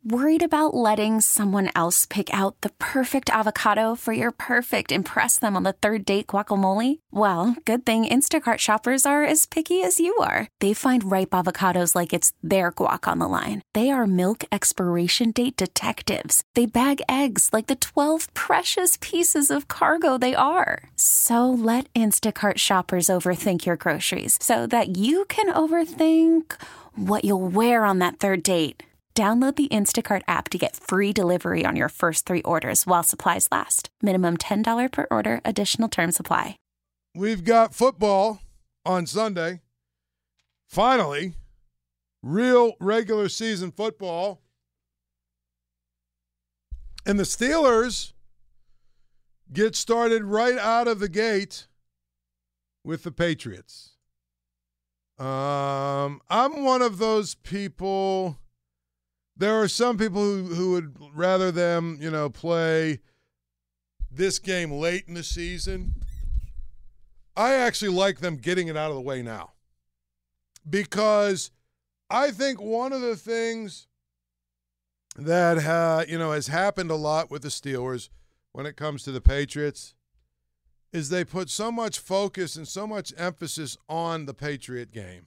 Worried about letting someone else pick out the perfect avocado for your perfect impress them on the third date guacamole? Well, good thing Instacart shoppers are as picky as you are. They find ripe avocados like it's their guac on the line. They are milk expiration date detectives. They bag eggs like the 12 precious pieces of cargo they are. So let Instacart shoppers overthink your groceries so that you can overthink what you'll wear on that third date. Download the Instacart app to get free delivery on your first 3 orders while supplies last. Minimum $10 per order. Additional terms apply. We've got football on Sunday. Finally, real regular season football. And the Steelers get started right out of the gate with the Patriots. I'm one of those people. There are some people who would rather them, play this game late in the season. I actually like them getting it out of the way now, because I think one of the things that has happened a lot with the Steelers when it comes to the Patriots is they put so much focus and so much emphasis on the Patriot game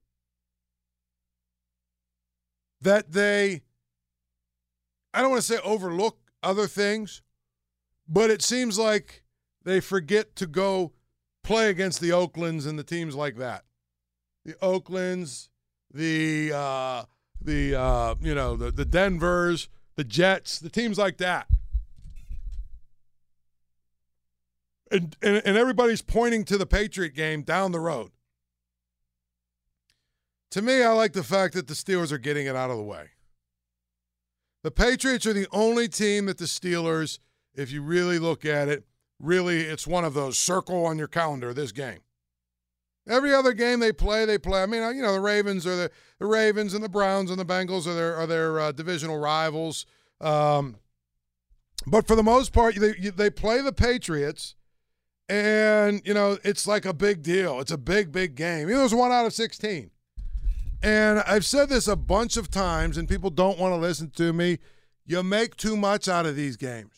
that they, I don't want to say overlook other things, but it seems like they forget to go play against the Oaklands and the teams like that. The Oaklands, the Denvers, the Jets, the teams like that. And everybody's pointing to the Patriot game down the road. To me, I like the fact that the Steelers are getting it out of the way. The Patriots are the only team that the Steelers, if you really look at it, really it's one of those circle on your calendar, this game. Every other game they play. I mean, the Ravens are the Ravens, and the Browns and the Bengals are their divisional rivals. But for the most part, they play the Patriots, and, it's like a big deal. It's a big, big game. It was 1 out of 16. And I've said this a bunch of times, and people don't want to listen to me. You make too much out of these games.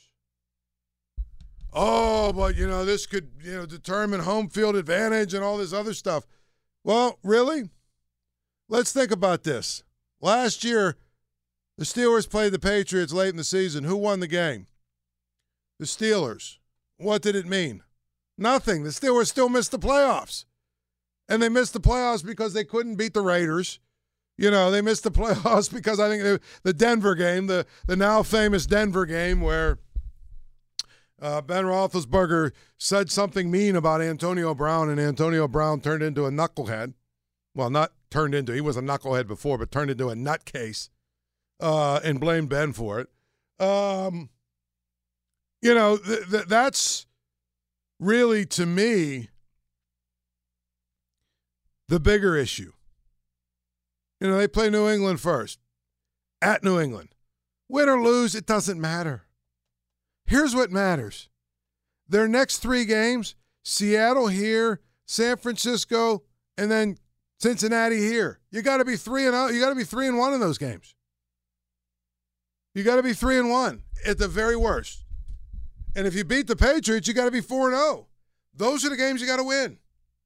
Oh, but, this could, determine home field advantage and all this other stuff. Well, really? Let's think about this. Last year, the Steelers played the Patriots late in the season. Who won the game? The Steelers. What did it mean? Nothing. The Steelers still missed the playoffs. And they missed the playoffs because they couldn't beat the Raiders. They missed the playoffs because I think the Denver game, the now famous Denver game where Ben Roethlisberger said something mean about Antonio Brown, and Antonio Brown turned into a knucklehead. Well, not turned into. He was a knucklehead before, but turned into a nutcase and blamed Ben for it. That's really, to me, the bigger issue. They play New England first. At New England. Win or lose, it doesn't matter. Here's what matters. Their next 3 games, Seattle here, San Francisco, and then Cincinnati here. You got to be 3-0. You got to be 3-1 in those games. You got to be 3-1 at the very worst. And if you beat the Patriots, you got to be 4-0. Those are the games you got to win.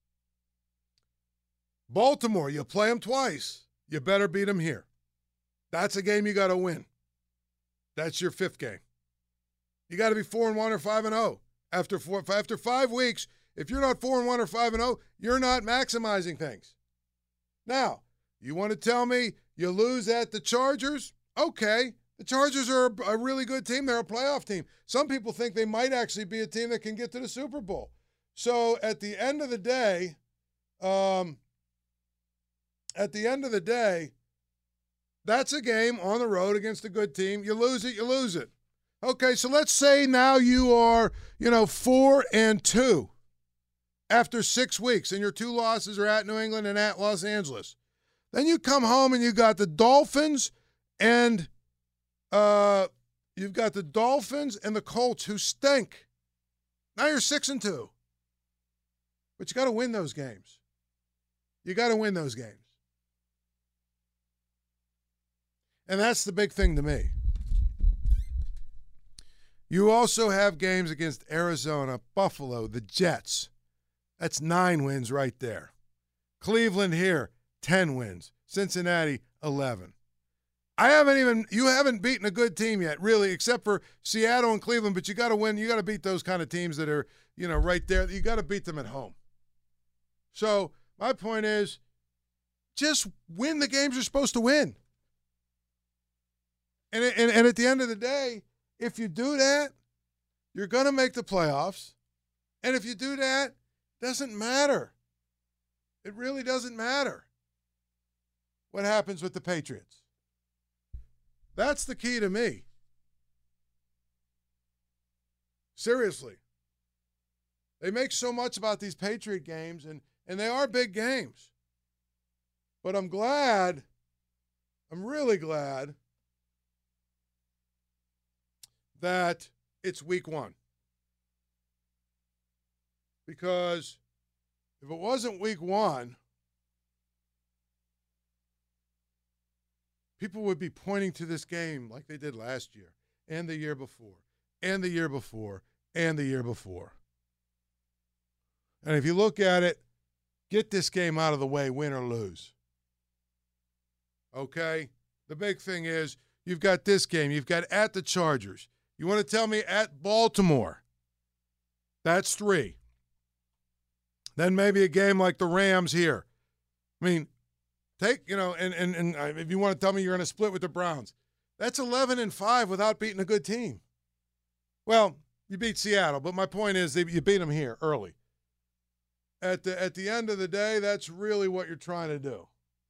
Baltimore, you play them twice. You better beat them here. That's a game you got to win. That's your 5th game. You got to be 4-1 or 5-0. After 5 weeks, if you're not 4-1 or 5-0, you're not maximizing things. Now, you want to tell me you lose at the Chargers? Okay. The Chargers are a really good team. They're a playoff team. Some people think they might actually be a team that can get to the Super Bowl. So at the end of the day, that's a game on the road against a good team. You lose it, you lose it. Okay, so let's say now you are, 4-2 after 6 weeks, and your 2 losses are at New England and at Los Angeles. Then you come home and you got the Dolphins and you've got the Dolphins and the Colts who stink. Now you're 6-2. But you got to win those games. And that's the big thing to me. You also have games against Arizona, Buffalo, the Jets. That's 9 wins right there. Cleveland here, 10 wins. Cincinnati, 11. You haven't beaten a good team yet, really, except for Seattle and Cleveland, but you got to win. You got to beat those kind of teams that are, right there. You got to beat them at home. So my point is, just win the games you're supposed to win. And at the end of the day, if you do that, you're going to make the playoffs. And if you do that, it doesn't matter. It really doesn't matter what happens with the Patriots. That's the key to me. Seriously. They make so much about these Patriot games, and they are big games. But I'm really glad that it's week 1. Because if it wasn't week 1, people would be pointing to this game like they did last year and the year before and the year before and the year before. And if you look at it, get this game out of the way, win or lose. Okay? The big thing is you've got this game. You've got at the Chargers. You want to tell me at Baltimore? That's 3. Then maybe a game like the Rams here. I mean, and if you want to tell me you're going to split with the Browns, that's 11-5 without beating a good team. Well, you beat Seattle, but my point is you beat them here early. At the end of the day, that's really what you're trying to do.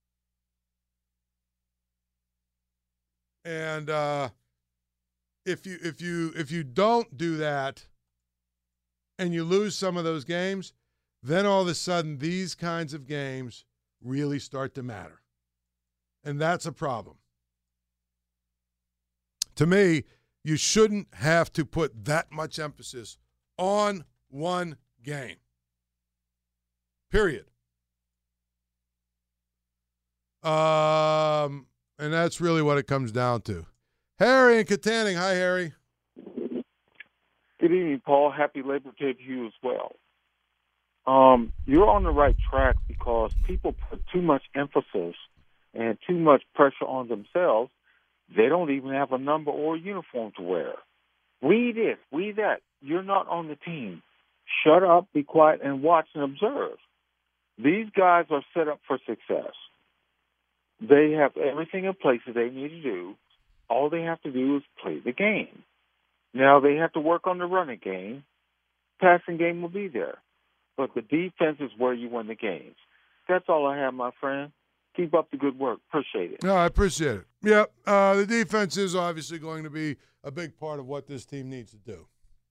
And if you don't do that and you lose some of those games, then all of a sudden these kinds of games really start to matter. And that's a problem. To me, you shouldn't have to put that much emphasis on one game. Period. And that's really what it comes down to. Harry in Katanning. Hi, Harry. Good evening, Paul. Happy Labor Day to you as well. You're on the right track because people put too much emphasis and too much pressure on themselves. They don't even have a number or a uniform to wear. We this, we that. You're not on the team. Shut up, be quiet, and watch and observe. These guys are set up for success. They have everything in place that they need to do. All they have to do is play the game. Now they have to work on the running game. Passing game will be there. But the defense is where you win the games. That's all I have, my friend. Keep up the good work. Appreciate it. No, I appreciate it. Yep, the defense is obviously going to be a big part of what this team needs to do.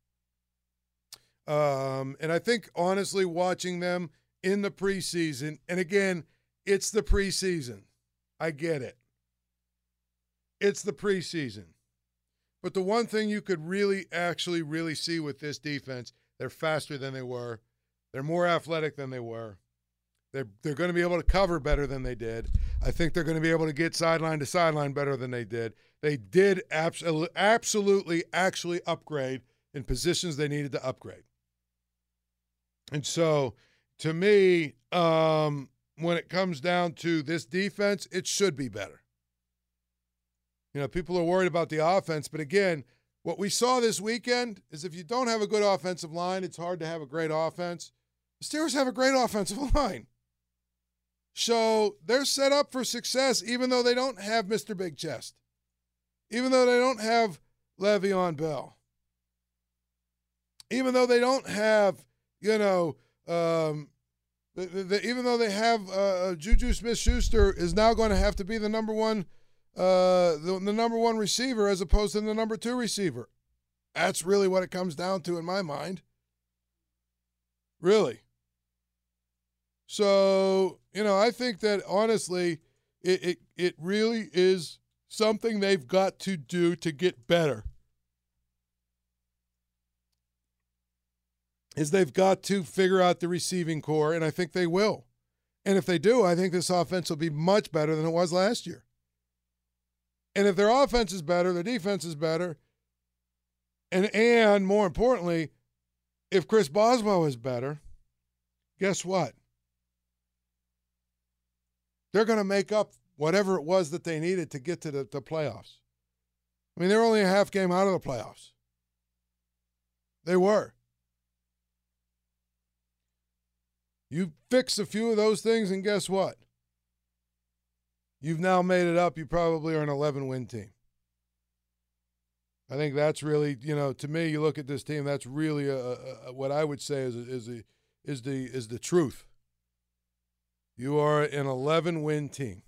And I think, honestly, watching them in the preseason, and again, it's the preseason. I get it. It's the preseason. But the one thing you could really see with this defense, they're faster than they were. They're more athletic than they were. They're going to be able to cover better than they did. I think they're going to be able to get sideline to sideline better than they did. They did absolutely actually upgrade in positions they needed to upgrade. And so, to me, when it comes down to this defense, it should be better. People are worried about the offense, but again, what we saw this weekend is if you don't have a good offensive line, it's hard to have a great offense. The Steelers have a great offensive line. So they're set up for success even though they don't have Mr. Big Chest, even though they don't have Le'Veon Bell, even though they don't have, even though they have Juju Smith-Schuster is now going to have to be the number one the number one receiver as opposed to the number 2 receiver. That's really what it comes down to in my mind. Really. So, I think that honestly, it really is something they've got to do to get better. Is they've got to figure out the receiving core, and I think they will. And if they do, I think this offense will be much better than it was last year. And if their offense is better, their defense is better, and more importantly, if Chris Boswell is better, guess what? They're going to make up whatever it was that they needed to get to the playoffs. I mean, they're only a half game out of the playoffs. They were. You fix a few of those things, and guess what? You've now made it up. You probably are an 11-win team. I think that's really, to me, you look at this team, that's really what I would say is the truth. You are an 11-win team.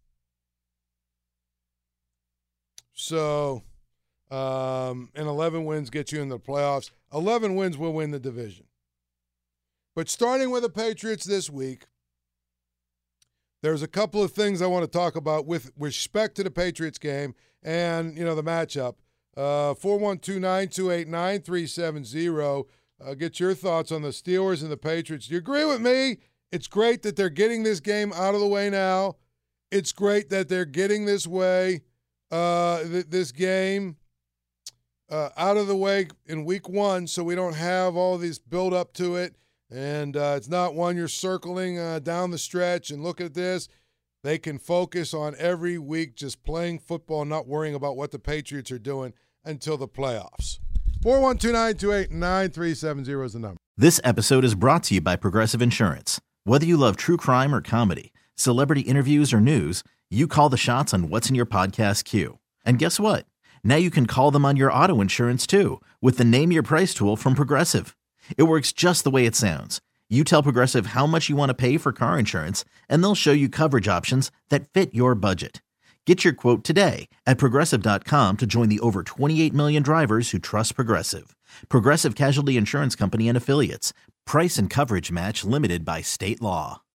So, and 11 wins get you in the playoffs. 11 wins will win the division. But starting with the Patriots this week, there's a couple of things I want to talk about with respect to the Patriots game and, the matchup. 412-928-9370. Get your thoughts on the Steelers and the Patriots. Do you agree with me? It's great that they're getting this game out of the way now. It's great that they're getting this game out of the way in week one so we don't have all these build up to it. And it's not one you're circling down the stretch and look at this. They can focus on every week just playing football, not worrying about what the Patriots are doing until the playoffs. 412-928-9370 is the number. This episode is brought to you by Progressive Insurance. Whether you love true crime or comedy, celebrity interviews or news, you call the shots on what's in your podcast queue. And guess what? Now you can call them on your auto insurance too with the Name Your Price tool from Progressive. It works just the way it sounds. You tell Progressive how much you want to pay for car insurance, and they'll show you coverage options that fit your budget. Get your quote today at Progressive.com to join the over 28 million drivers who trust Progressive. Progressive Casualty Insurance Company and Affiliates. Price and coverage match limited by state law.